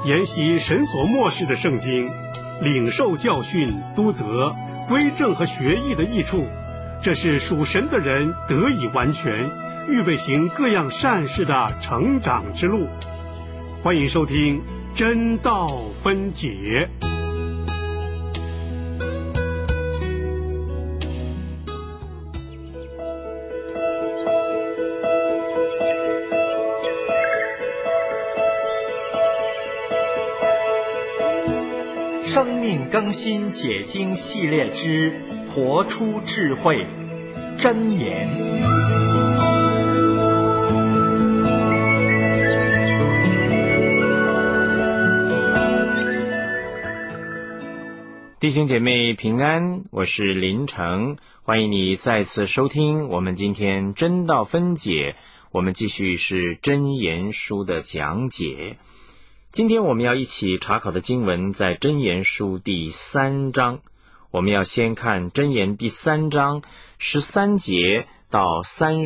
研习神所默示的圣经，领受教训、督责、归正和学义的益处，这是属神的人得以完全，预备行各样善事的成长之路。欢迎收听真道分解。 生命更新解经系列之活出智慧真言。 弟兄姐妹平安，我是林成，欢迎你再次收听我们今天真道分解，我们继续是箴言书的讲解。今天我们要一起查考的经文在箴言书第3章，我们要先看箴言第3章13节到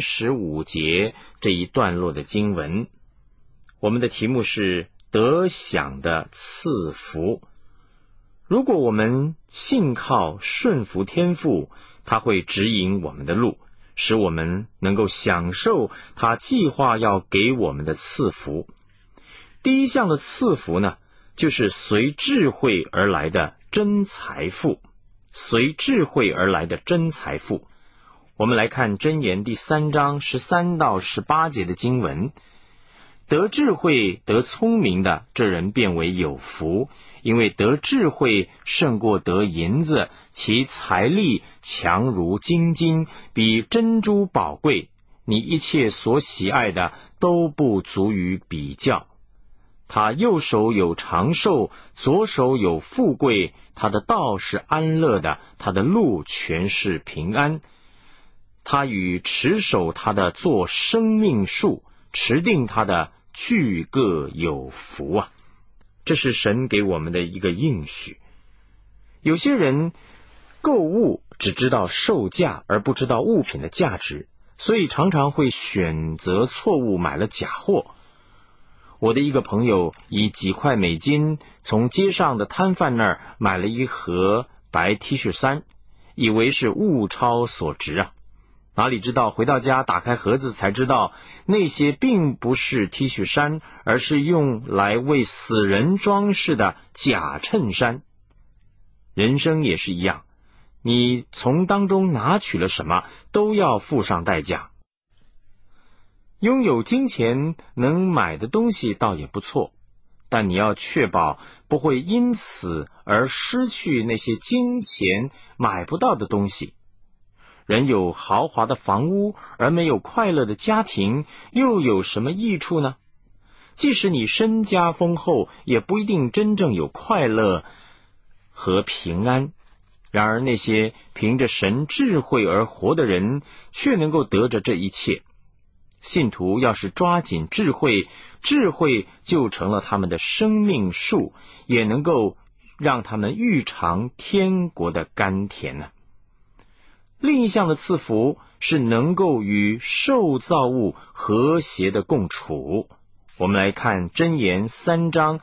35节这一段落的经文。我们的题目是得享的赐福。如果我们信靠顺服天父，他会指引我们的路，使我们能够享受他计划要给我们的赐福。第一项的赐福呢，就是随智慧而来的真财富。随智慧而来的真财富。我们来看箴言第3章13到18节的经文。得智慧得聪明的，这人变为有福，因为得智慧胜过得银子，其财力强如金金，比珍珠宝贵，你一切所喜爱的都不足于比较。他右手有长寿，左手有富贵，他的道是安乐的，他的路全是平安。他与持守他的做生命树，持定他的俱各有福啊！这是神给我们的一个应许。有些人购物只知道售价，而不知道物品的价值，所以常常会选择错误，买了假货。我的一个朋友以几块美金从街上的摊贩那儿买了一盒白 T 恤衫，以为是物超所值啊！哪里知道回到家打开盒子才知道，那些并不是 T 恤衫，而是用来为死人装饰的假衬衫。人生也是一样，你从当中拿取了什么，都要付上代价。拥有金钱能买的东西倒也不错，但你要确保不会因此而失去那些金钱买不到的东西。人有豪华的房屋而没有快乐的家庭，又有什么益处呢？即使你身家丰厚，也不一定真正有快乐和平安。然而那些凭着神智慧而活的人，却能够得着这一切。信徒要是抓紧智慧，智慧就成了他们的生命树，也能够让他们预尝天国的甘甜呢。另一项的赐福是能够与受造物和谐的共处。我们来看箴言3章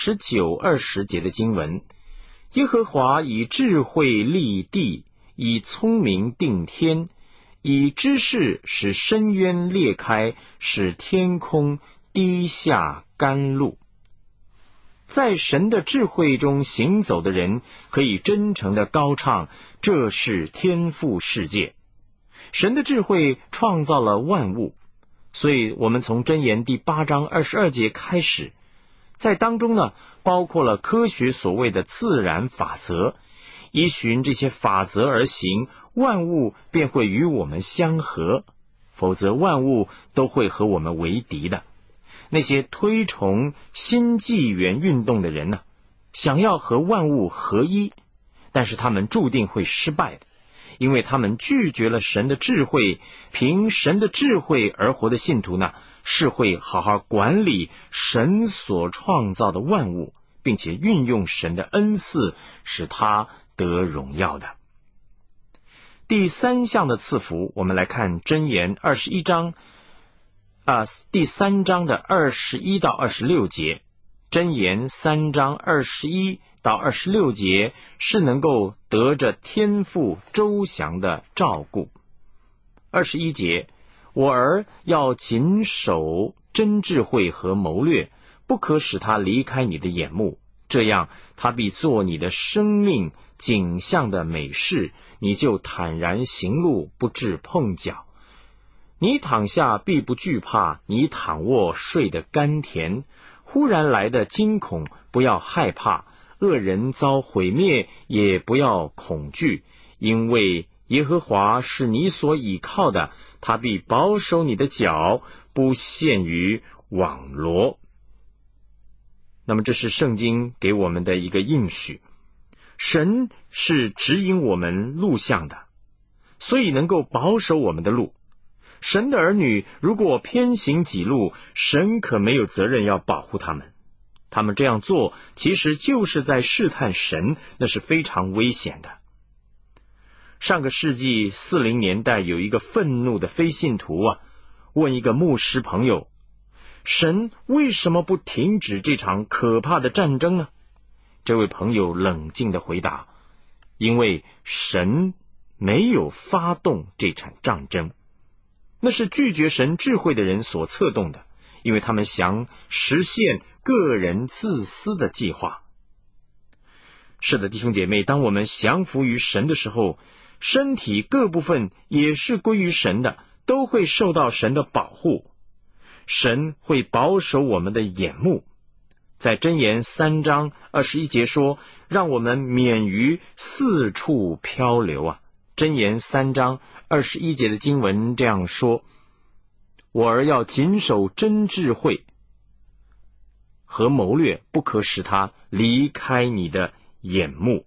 19、20节的经文。耶和华以智慧立地，以聪明定天，以知识使深渊裂开，使天空滴下甘露。在神的智慧中行走的人，可以真诚地高唱，这是天父世界。神的智慧创造了万物，所以我们从箴言第8章22节开始，在当中呢，包括了科学所谓的自然法则，依循这些法则而行，万物便会与我们相合，否则万物都会和我们为敌的。那些推崇新纪元运动的人呢，想要和万物合一，但是他们注定会失败的，因为他们拒绝了神的智慧。凭神的智慧而活的信徒呢，是会好好管理神所创造的万物，并且运用神的恩赐，使他得荣耀的。第3项的赐福，我们来看箴言21章第3章的21到26节。 箴言3章21到26节是能够得着天父周详的照顾。21节，我儿要谨守真智慧和谋略，不可使他离开你的眼目，这样他必做你的生命景象的美事，你就坦然行路，不致碰脚。你躺下必不惧怕，你躺卧睡得甘甜。忽然来的惊恐不要害怕，恶人遭毁灭也不要恐惧，因为耶和华是你所倚靠的，他必保守你的脚，不陷于网罗。那么这是圣经给我们的一个应许，神是指引我们路向的，所以能够保守我们的路。神的儿女如果偏行己路，神可没有责任要保护他们。他们这样做其实就是在试探神，那是非常危险的。上个世纪40年代有一个愤怒的非信徒问一个牧师朋友，神为什么不停止这场可怕的战争呢？这位朋友冷静地回答，因为神没有发动这场战争，那是拒绝神智慧的人所策动的，因为他们想实现个人自私的计划。是的，弟兄姐妹，当我们降服于神的时候，身体各部分也是归于神的，都会受到神的保护。神会保守我们的眼目。在箴言3章21节说，让我们免于四处漂流箴言3章21节的经文这样说，我儿要谨守真智慧和谋略，不可使他离开你的眼目。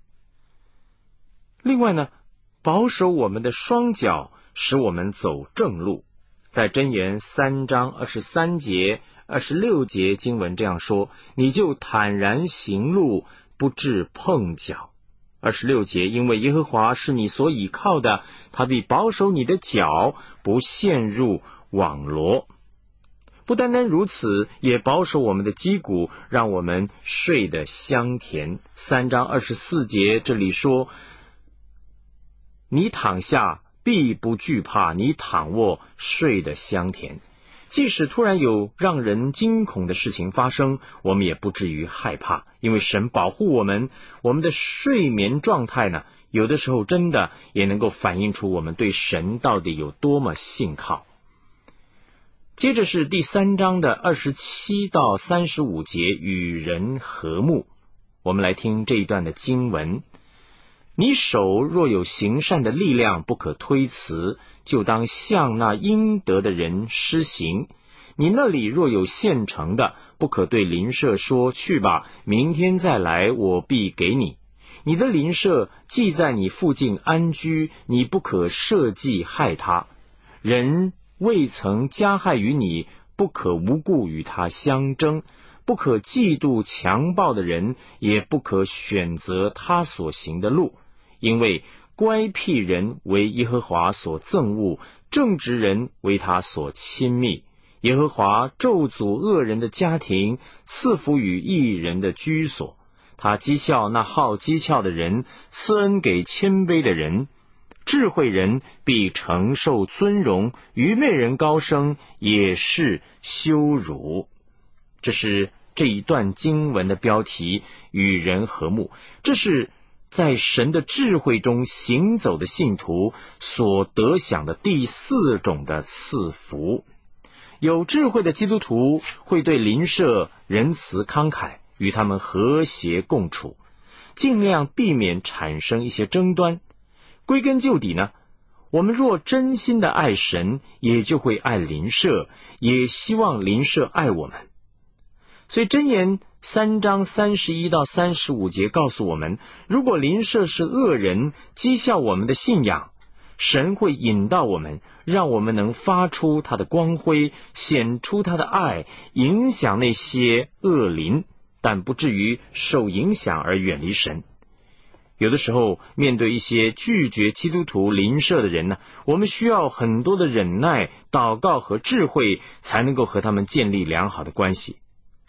另外呢，保守我们的双脚，使我们走正路。在箴言3章23节、26节经文这样说，你就坦然行路，不致碰脚。26节，因为耶和华是你所倚靠的，他必保守你的脚，不陷入网罗。不单单如此，也保守我们的肌骨，让我们睡得香甜。3章24节这里说，你躺下必不惧怕，你躺卧睡得香甜。即使突然有让人惊恐的事情发生，我们也不至于害怕，因为神保护我们。我们的睡眠状态呢，有的时候真的也能够反映出我们对神到底有多么信靠。接着是第3章的27到35节，与人和睦。我们来听这一段的经文。你手若有行善的力量，不可推辞，就当向那应得的人施行。你那里若有现成的，不可对邻舍说，去吧，明天再来，我必给你。你的邻舍既在你附近安居，你不可设计害他。人未曾加害于你，不可无故与他相争，不可嫉妒强暴的人，也不可选择他所行的路。因为乖僻人为耶和华所憎恶，正直人为他所亲密。耶和华咒诅恶人的家庭，赐福与义人的居所。他讥笑那好讥诮的人，赐恩给谦卑的人。智慧人必承受尊荣，愚昧人高升也是羞辱。这是这一段经文的标题，与人和睦。这是在神的智慧中行走的信徒所得享的第4种的赐福。有智慧的基督徒会对邻舍仁慈慷慨，与他们和谐共处，尽量避免产生一些争端。归根究底呢，我们若真心的爱神，也就会爱邻舍，也希望邻舍爱我们。所以箴言3章31到35节告诉我们，如果邻舍是恶人，讥笑我们的信仰，神会引导我们，让我们能发出他的光辉，显出他的爱，影响那些恶邻，但不至于受影响而远离神。有的时候面对一些拒绝基督徒邻舍的人呢，我们需要很多的忍耐、祷告和智慧，才能够和他们建立良好的关系。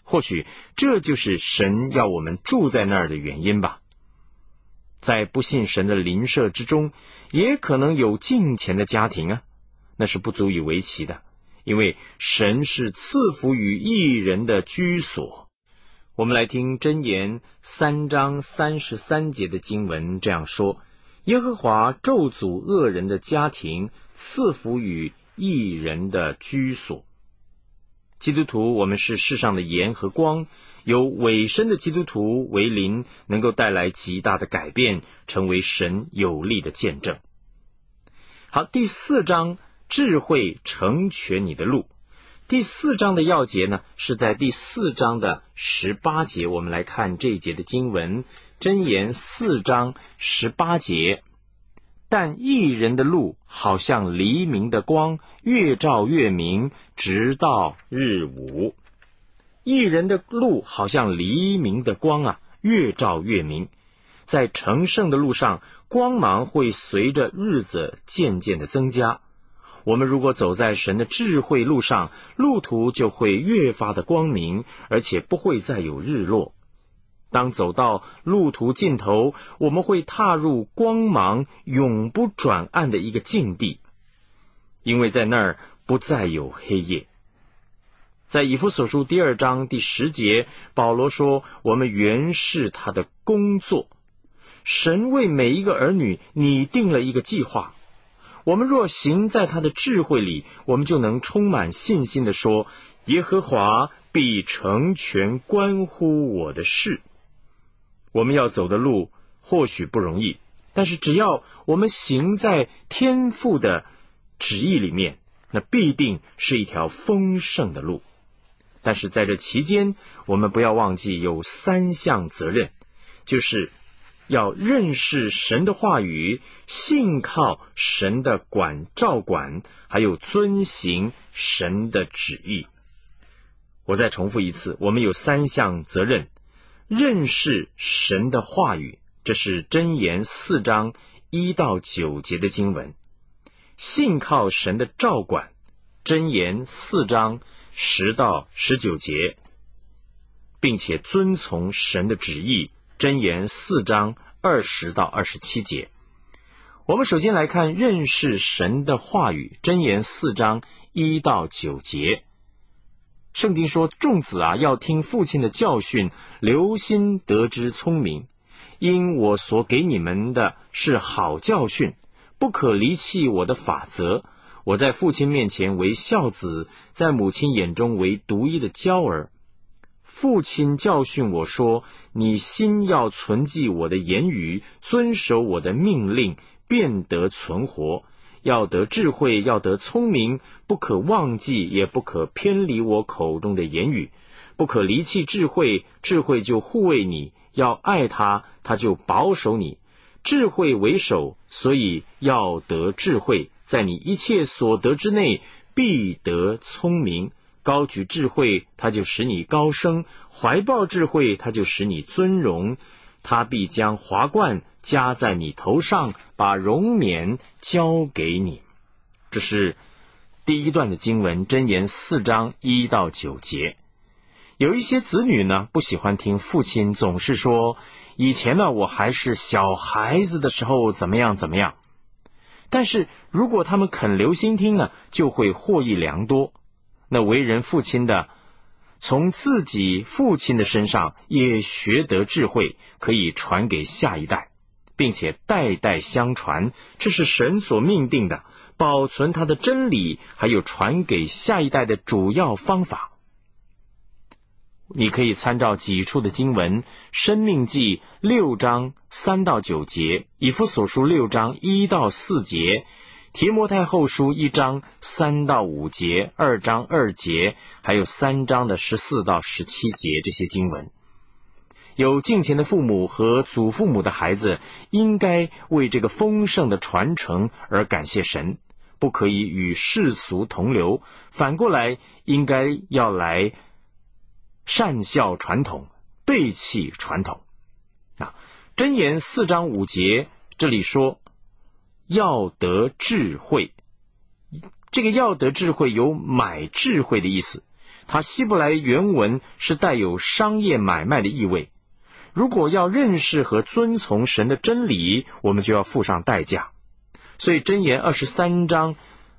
或许这就是神要我们住在那儿的原因吧。在不信神的邻舍之中，也可能有敬虔的家庭啊，那是不足以为奇的，因为神是赐福于义人的居所。我们来听箴言3章33节的经文这样说：耶和华咒诅恶人的家庭，赐福于义人的居所。基督徒，我们是世上的盐和光，有委身的基督徒为邻，能够带来极大的改变，成为神有力的见证。好，第4章，智慧成全你的路。第4章的要节呢，是在第4章的18节。我们来看这一节的经文，箴言4章18节：但义人的路好像黎明的光，越照越明，直到日午。义人的路好像黎明的光啊，越照越明。在成圣的路上，光芒会随着日子渐渐的增加。我们如果走在神的智慧路上，路途就会越发的光明，而且不会再有日落。当走到路途尽头，我们会踏入光芒永不转暗的一个境地，因为在那儿不再有黑夜。在以弗所书第2章第10节，保罗说，我们原是他的工作。神为每一个儿女拟定了一个计划，我们若行在他的智慧里，我们就能充满信心地说，耶和华必成全关乎我的事。我们要走的路或许不容易，但是只要我们行在天父的旨意里面，那必定是一条丰盛的路。但是在这期间，我们不要忘记有3项责任，就是要认识神的话语，信靠神的照管，还有遵行神的旨意。我再重复一次，我们有3项责任：认识神的话语，这是箴言4章1到9节的经文；信靠神的照管，箴言4章10到19节，并且遵从神的旨意，箴言4章20到27节。我们首先来看认识神的话语，箴言4章1到9节。圣经说，众子啊，要听父亲的教训，留心得知聪明，因我所给你们的是好教训，不可离弃我的法则。我在父亲面前为孝子，在母亲眼中为独一的娇儿。父亲教训我说，你心要存记我的言语，遵守我的命令，便得存活。要得智慧，要得聪明，不可忘记，也不可偏离我口中的言语。不可离弃智慧，智慧就护卫你；要爱他，他就保守你。智慧为首，所以要得智慧。在你一切所得之内，必得聪明。高举智慧，他就使你高升；怀抱智慧，他就使你尊荣。他必将华冠加在你头上，把荣冕交给你。这是第一段的经文，箴言4章1到9节。有一些子女呢，不喜欢听父亲总是说，以前呢，我还是小孩子的时候怎么样怎么样。但是如果他们肯留心听呢，就会获益良多。那为人父亲的，从自己父亲的身上也学得智慧，可以传给下一代，并且代代相传，这是神所命定的，保存他的真理，还有传给下一代的主要方法。你可以参照几处的经文，申命记6章3到9节，以弗所书6章1到4节，提摩太后书1章3到5节，2章2节，还有3章的14到17节，这些经文。有敬虔的父母和祖父母的孩子，应该为这个丰盛的传承而感谢神，不可以与世俗同流，反过来应该要来善效传统，背弃传统。箴言4章5节这里说，要得智慧，这个要得智慧有买智慧的意思， 它希伯来原文是带有商业买卖的意味。如果要认识和遵从神的真理，我们就要付上代价。所以箴言23章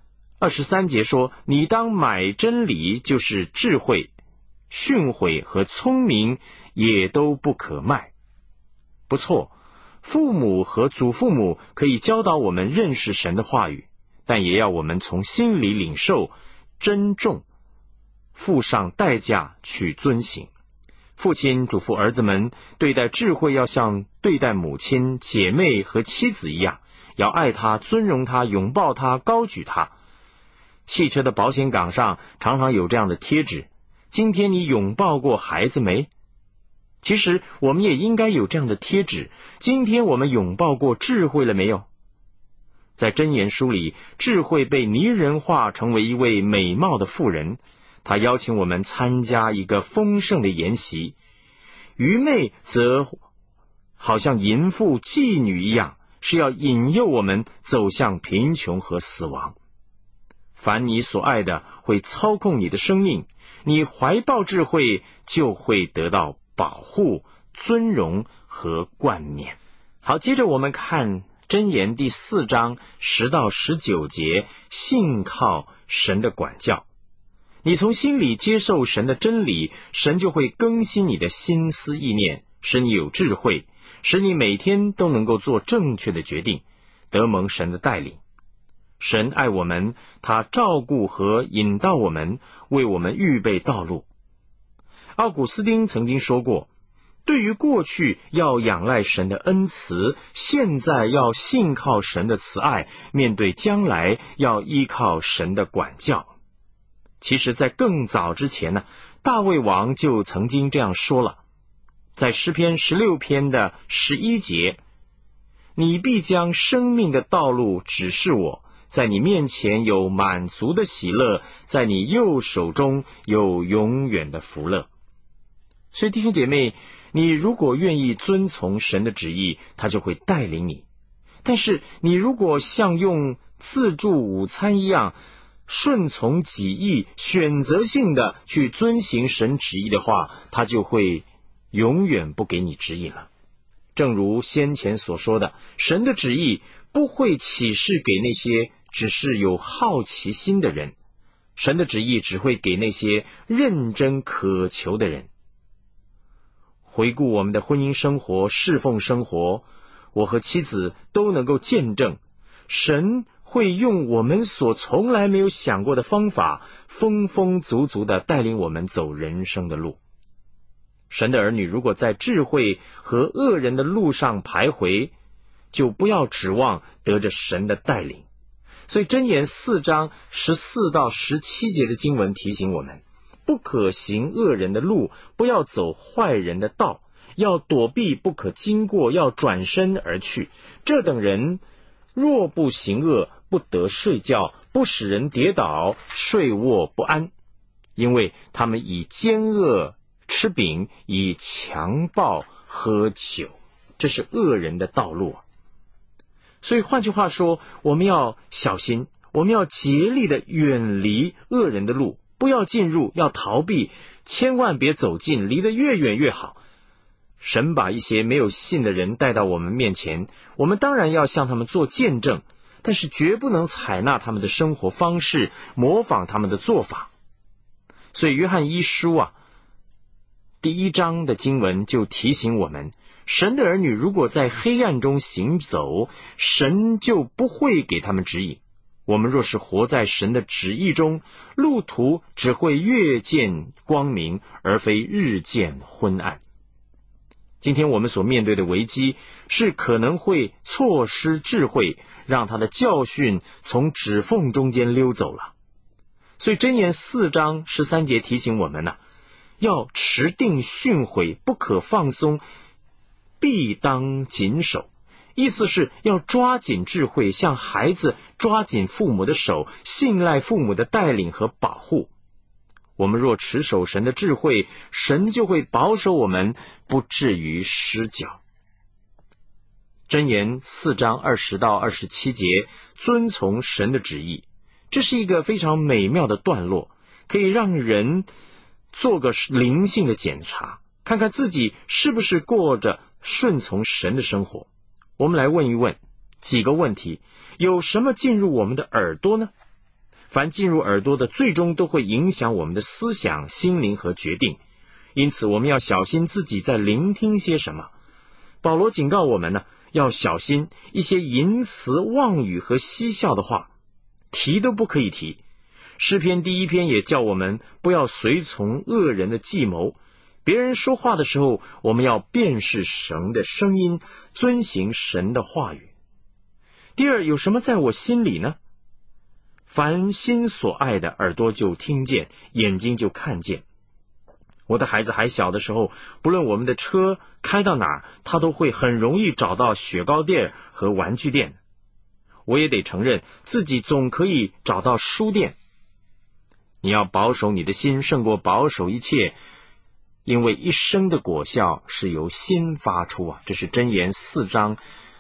23节说，你当买真理，就是智慧、训诲和聪明，也都不可卖。不错，父母和祖父母可以教导我们认识神的话语，但也要我们从心里领受、珍重，付上代价去遵行。父亲嘱咐儿子们，对待智慧要像对待母亲、姐妹和妻子一样，要爱她、尊荣她、拥抱她、高举她。汽车的保险杠上常常有这样的贴纸：今天你拥抱过孩子没？其实我们也应该有这样的贴纸：今天我们拥抱过智慧了没有？在箴言书里，智慧被拟人化成为一位美貌的妇人，他邀请我们参加一个丰盛的筵席。愚昧则好像淫妇、妓女一样，是要引诱我们走向贫穷和死亡。凡你所爱的会操控你的生命，你怀抱智慧就会得到保护、尊荣和冠冕。好，接着我们看箴言第4章10到19节，信靠神的管教。你从心里接受神的真理，神就会更新你的心思意念，使你有智慧，使你每天都能够做正确的决定，得蒙神的带领。神爱我们，他照顾和引导我们，为我们预备道路。奥古斯丁曾经说过，对于过去要仰赖神的恩慈，现在要信靠神的慈爱，面对将来要依靠神的管教。其实在更早之前呢，大卫王就曾经这样说了，在诗篇16篇的11节，你必将生命的道路指示我，在你面前有满足的喜乐，在你右手中有永远的福乐。所以弟兄姐妹，你如果愿意遵从神的旨意，他就会带领你。但是你如果像用自助午餐一样顺从己意，选择性的去遵行神旨意的话，他就会永远不给你指引了。正如先前所说的，神的旨意不会启示给那些只是有好奇心的人，神的旨意只会给那些认真渴求的人。回顾我们的婚姻生活、侍奉生活，我和妻子都能够见证，神会用我们所从来没有想过的方法，丰丰足足地带领我们走人生的路。神的儿女如果在智慧和恶人的路上徘徊，就不要指望得着神的带领。所以箴言4章14到17节的经文提醒我们，不可行恶人的路，不要走坏人的道，要躲避，不可经过，要转身而去。这等人若不行恶，不得睡觉，不使人跌倒，睡卧不安，因为他们以奸恶吃饼，以强暴喝酒，这是恶人的道路。所以换句话说，我们要小心，我们要竭力的远离恶人的路，不要进入，要逃避，千万别走近，离得越远越好。神把一些没有信的人带到我们面前，我们当然要向他们做见证，但是绝不能采纳他们的生活方式，模仿他们的做法。所以约翰一书第1章的经文就提醒我们，神的儿女如果在黑暗中行走，神就不会给他们指引。我们若是活在神的旨意中，路途只会越见光明，而非日渐昏暗。今天我们所面对的危机是可能会错失智慧，让他的教训从指缝中间溜走了。所以箴言4章13节提醒我们要持定训诲，不可放松，必当谨守。意思是要抓紧智慧，像孩子抓紧父母的手，信赖父母的带领和保护。我们若持守神的智慧，神就会保守我们，不至于失脚。箴言4章20到27节，遵从神的旨意，这是一个非常美妙的段落，可以让人做个灵性的检查，看看自己是不是过着顺从神的生活。我们来问一问几个问题：有什么进入我们的耳朵呢？凡进入耳朵的，最终都会影响我们的思想、心灵和决定。因此我们要小心自己在聆听些什么。保罗警告我们呢，要小心一些淫词妄语和嬉笑的话，提都不可以提。诗篇第1篇也叫我们不要随从恶人的计谋。别人说话的时候，我们要辨识神的声音，遵行神的话语。第二，有什么在我心里呢？凡心所爱的，耳朵就听见，眼睛就看见。我的孩子还小的时候，不论我们的车开到哪儿，他都会很容易找到雪糕店和玩具店。我也得承认，自己总可以找到书店。你要保守你的心，胜过保守一切，因为一生的果效是由心发出啊！这是箴言4章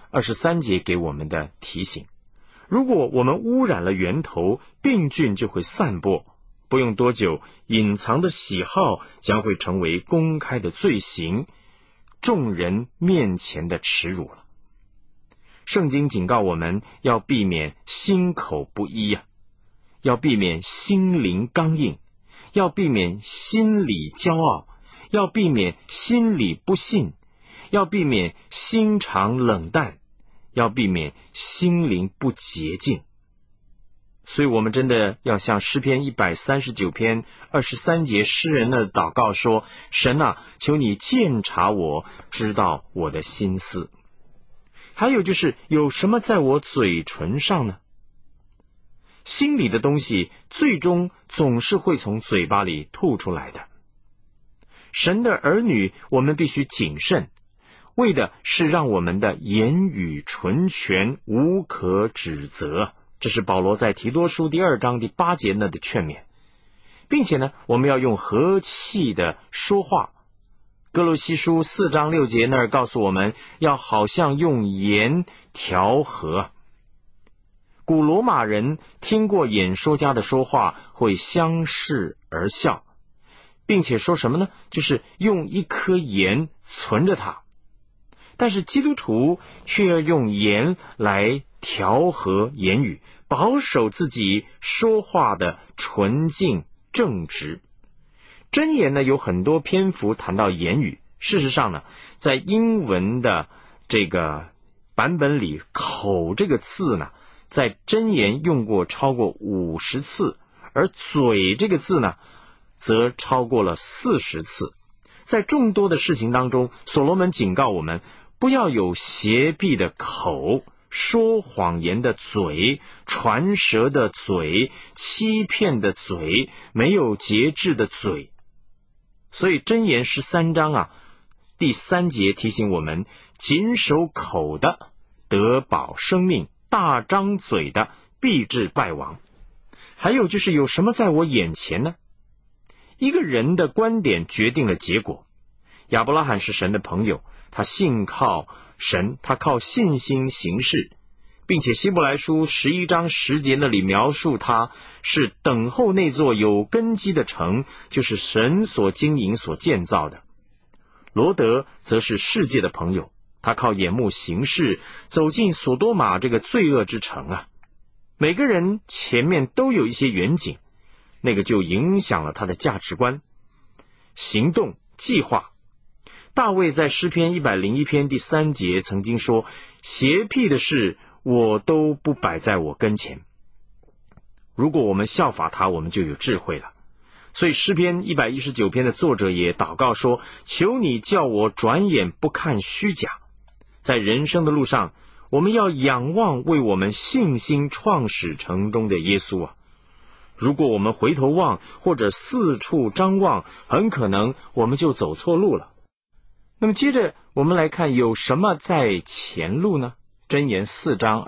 23节给我们的提醒。如果我们污染了源头，病菌就会散播，不用多久，隐藏的喜好将会成为公开的罪行，众人面前的耻辱了。圣经警告我们要避免心口不一啊，要避免心灵刚硬，要避免心里骄傲，要避免心里不信，要避免心肠冷淡，要避免心灵不洁净。所以我们真的要像诗篇139篇23节诗人的祷告说：神啊，求你鉴察我，知道我的心思。还有就是有什么在我嘴唇上呢？心里的东西最终总是会从嘴巴里吐出来的。神的儿女，我们必须谨慎，为的是让我们的言语纯全，无可指责。这是保罗在提多书第2章第8节那的劝勉，并且呢，我们要用和气的说话。哥罗西书4章6节那儿告诉我们，要好像用盐调和。古罗马人听过演说家的说话，会相视而笑，并且说什么呢？就是用一颗盐存着它。但是基督徒却要用盐来调和言语，保守自己说话的纯净正直。箴言呢，有很多篇幅谈到言语。事实上呢，在英文的这个版本里，口这个字呢，在箴言用过超过50次，而嘴这个字呢，则超过了40次。在众多的事情当中，所罗门警告我们，不要有邪僻的口，说谎言的嘴，传舌的嘴，欺骗的嘴，没有节制的嘴。所以箴言13章第3节提醒我们，谨守口的得保生命，大张嘴的必致败亡。还有就是有什么在我眼前呢？一个人的观点决定了结果。亚伯拉罕是神的朋友，他信靠神，他靠信心行事，并且希伯来书11章10节那里描述他是等候那座有根基的城，就是神所经营所建造的。罗德则是世界的朋友，他靠眼目行事，走进索多玛这个罪恶之城啊。每个人前面都有一些远景，那个就影响了他的价值观、行动、计划。大卫在诗篇101篇第3节曾经说，邪僻的事我都不摆在我跟前。如果我们效法他，我们就有智慧了。所以诗篇119篇的作者也祷告说，求你叫我转眼不看虚假。在人生的路上，我们要仰望为我们信心创始成终的耶稣啊！如果我们回头望或者四处张望，很可能我们就走错路了。那么接着我们来看有什么在前路呢？箴言4章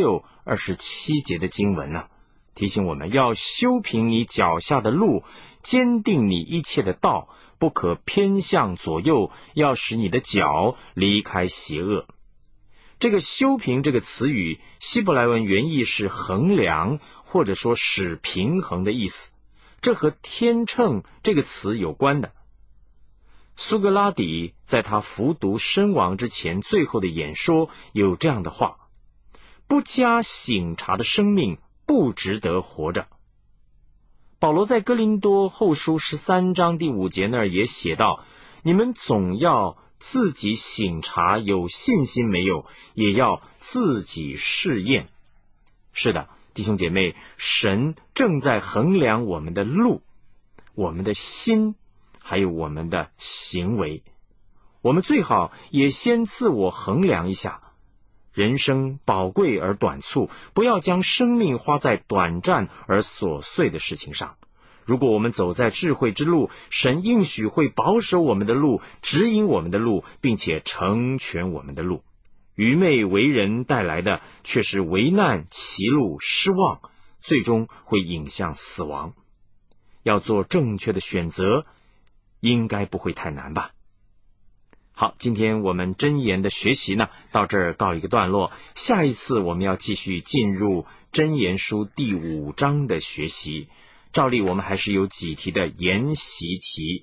26、27节的经文呢，提醒我们要修平你脚下的路，坚定你一切的道，不可偏向左右，要使你的脚离开邪恶。这个修平这个词语，希伯来文原意是衡量，或者说使平衡的意思。 这和天秤这个词有关的。苏格拉底在他服毒身亡之前最后的演说有这样的话：不加省察的生命不值得活着。保罗在哥林多后书13章第5节那儿也写道：你们总要自己省察有信心没有，也要自己试验。是的，弟兄姐妹，神正在衡量我们的路，我们的心，还有我们的行为。我们最好也先自我衡量一下。人生宝贵而短促，不要将生命花在短暂而琐碎的事情上。如果我们走在智慧之路，神应许会保守我们的路，指引我们的路，并且成全我们的路。愚昧为人带来的却是危难、歧路、失望，最终会引向死亡。要做正确的选择，应该不会太难吧。好，今天我们箴言的学习呢，到这儿告一个段落。下一次我们要继续进入箴言书第5章的学习。照例我们还是有几题的研习题。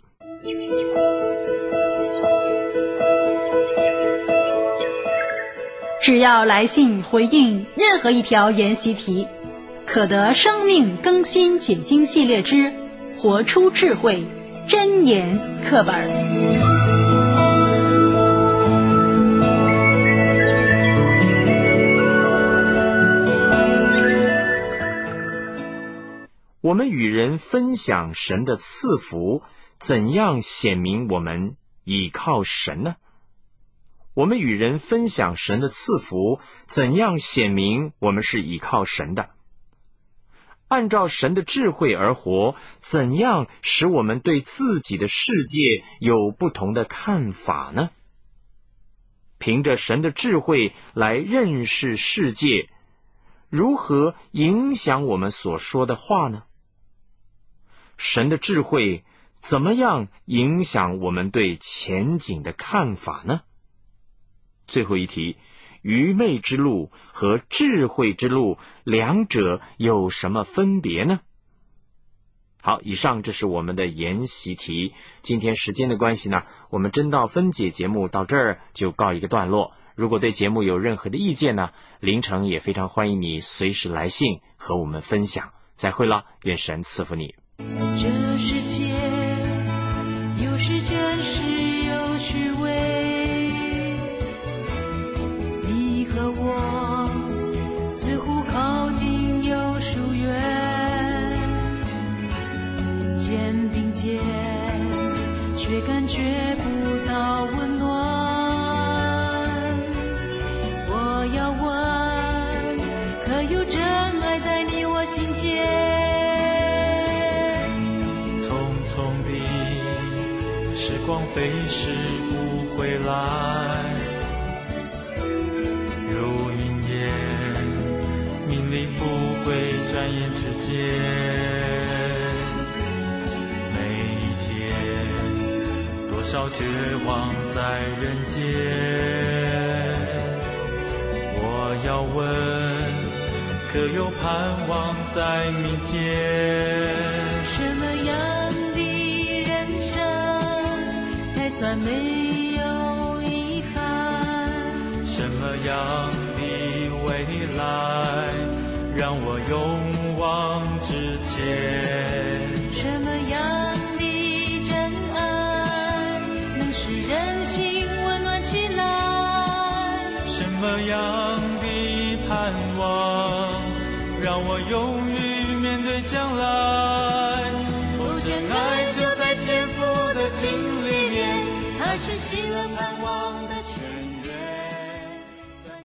只要来信回应任何一条研习题，可得生命更新解经系列之活出智慧箴言课本。 我们与人分享神的赐福，怎样显明我们倚靠神呢？我们与人分享神的赐福，怎样显明我们是倚靠神的？按照神的智慧而活，怎样使我们对自己的世界有不同的看法呢？凭着神的智慧来认识世界，如何影响我们所说的话呢？神的智慧怎么样影响我们对前景的看法呢？最后一题，愚昧之路和智慧之路，两者有什么分别呢？好，以上这是我们的研习题。今天时间的关系呢，我们真道分解节目到这儿就告一个段落。如果对节目有任何的意见呢，凌晨也非常欢迎你随时来信和我们分享。再会了，愿神赐福你。 这世界有时真实有虚伪，你和我似乎靠近又疏远，肩并肩却感觉不到温暖。我要问，可有真爱在你我心间？时光飞逝不回来，如云烟，命里不会转眼之间。每一天，多少绝望在人间。我要问，可有盼望在明天？什么样的人生才算没有遗憾？什么样的未来让我勇往直前？什么样的真爱能使人心温暖起来？什么样的盼望让我勇于面对将来？哦，真爱就在天父的心里面，它是喜乐盼望的泉源。